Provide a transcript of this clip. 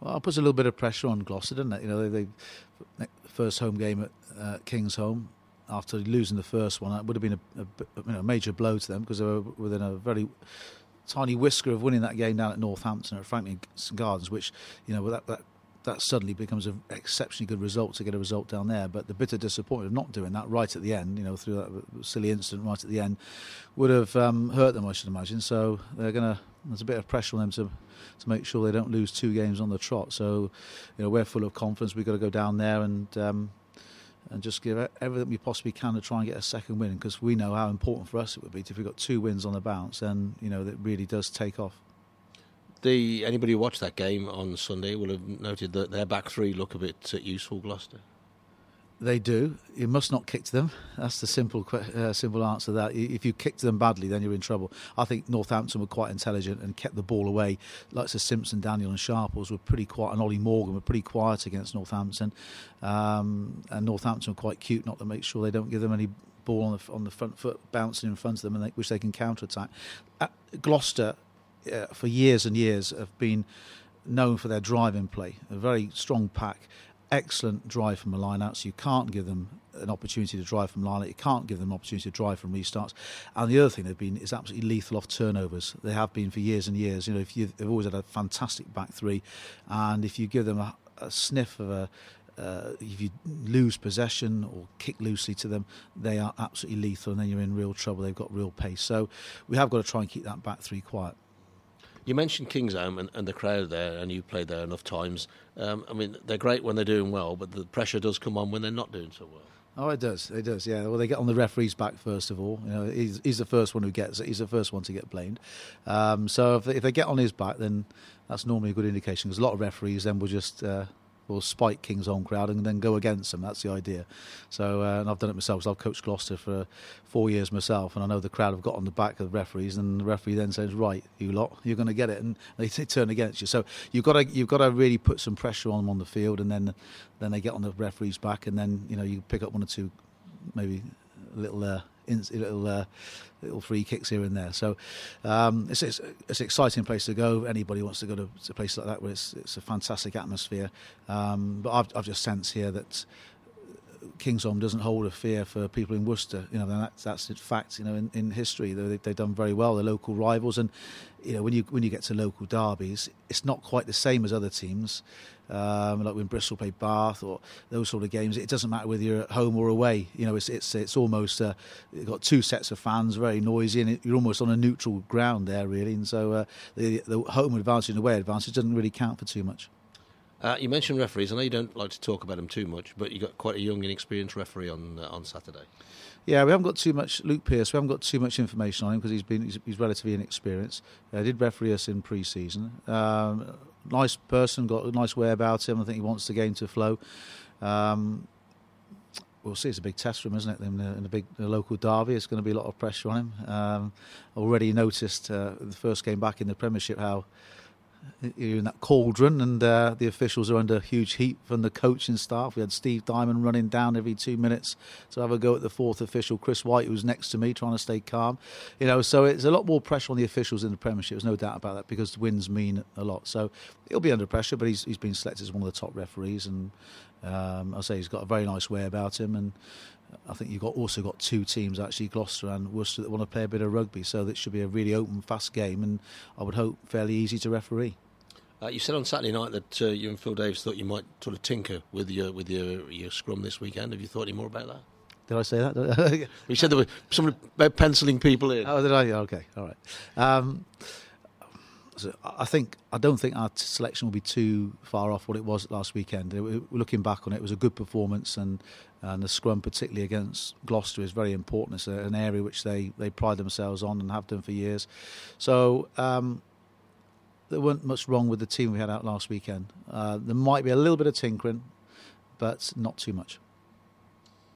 Well, it puts a little bit of pressure on Gloucester, doesn't it? You know, they first home game at Kingsholm. After losing the first one, that would have been a major blow to them because they were within a very tiny whisker of winning that game down at Northampton at Franklin Gardens, which, you know, that suddenly becomes an exceptionally good result to get a result down there. But the bitter disappointment of not doing that right at the end, you know, through that silly incident right at the end, would have hurt them, I should imagine. So there's a bit of pressure on them to make sure they don't lose 2 games on the trot. So, you know, we're full of confidence. We've got to go down there and just give everything we possibly can to try and get a second win, because we know how important for us it would be. If we've got 2 wins on the bounce, then, you know, that really does take off. Anybody who watched that game on Sunday will have noted that their back 3 look a bit useful, Gloucester. They do. You must not kick to them. That's the simple answer to that. If you kick to them badly, then you're in trouble. I think Northampton were quite intelligent and kept the ball away. Like Simpson, Daniel and Sharples were pretty quiet, and Ollie Morgan were pretty quiet against Northampton. And Northampton were quite cute not to make sure they don't give them any ball on the front foot bouncing in front of them, which they can counter-attack. Gloucester, for years and years, have been known for their driving play. A very strong pack. Excellent drive from a line-out, so you can't give them an opportunity to drive from line-out. You can't give them an opportunity to drive from restarts. And the other thing they've been is absolutely lethal off turnovers. They have been for years and years. You know, they've always had a fantastic back 3, and if you give them a sniff of if you lose possession or kick loosely to them, they are absolutely lethal, and then you're in real trouble. They've got real pace. So we have got to try and keep that back 3 quiet. You mentioned Kingsholm and the crowd there, and you played there enough times. I mean, they're great when they're doing well, but the pressure does come on when they're not doing so well. Oh, it does, yeah. Well, they get on the referee's back first of all. You know, he's the first one he's the first one to get blamed. So if they get on his back, then that's normally a good indication, because a lot of referees then will just will spike Kingsholm crowd and then go against them. That's the idea. So and I've done it myself. So I've coached Gloucester for 4 years myself, and I know the crowd have got on the back of the referees, and the referee then says, "Right, you lot, you're going to get it," and they turn against you. So you've got to really put some pressure on them on the field, and then they get on the referee's back, and then, you know, you pick up 1 or 2 maybe little free kicks here and there. So it's an exciting place to go. Anybody wants to go to a place like that where it's a fantastic atmosphere. But I've just sensed here that Kingsholm doesn't hold a fear for people in Worcester. You know, that's a fact. You know, in history they've done very well. They're local rivals, and you know, when you get to local derbies, it's not quite the same as other teams. Like when Bristol play Bath or those sort of games, it doesn't matter whether you're at home or away. You know, it's almost you've got 2 sets of fans, very noisy, and you're almost on a neutral ground there, really. And so the home advantage and away advantage doesn't really count for too much. You mentioned referees. I know you don't like to talk about them too much, but you got quite a young, inexperienced referee on Saturday. Yeah, we haven't got too much. Luke Pearce, we haven't got too much information on him because he's relatively inexperienced. He did referee us in pre-season. Nice person, got a nice way about him. I think he wants the game to flow. We'll see. It's a big test for him, isn't it? In the local derby, it's going to be a lot of pressure on him. Already noticed the first game back in the Premiership how you're in that cauldron, and the officials are under huge heat from the coaching staff. We had Steve Diamond running down every 2 minutes to have a go at the 4th official, Chris White, who's next to me, trying to stay calm. You know, so it's a lot more pressure on the officials in the Premiership. There's no doubt about that, because wins mean a lot. So he'll be under pressure, but he's been selected as one of the top referees, and I'll say he's got a very nice way about him. And I think you've also got 2 teams, actually, Gloucester and Worcester, that want to play a bit of rugby, so that should be a really open, fast game, and I would hope fairly easy to referee. You said on Saturday night that you and Phil Davis thought you might sort of tinker with your scrum this weekend. Have you thought any more about that? Did I say that? You said there was somebody about penciling people in. Oh, did I? Okay, all right. So I don't think our selection will be too far off what it was last weekend. Looking back on it, it was a good performance, and the scrum, particularly against Gloucester, is very important. It's an area which they pride themselves on and have done for years. So there weren't much wrong with the team we had out last weekend. There might be a little bit of tinkering, but not too much.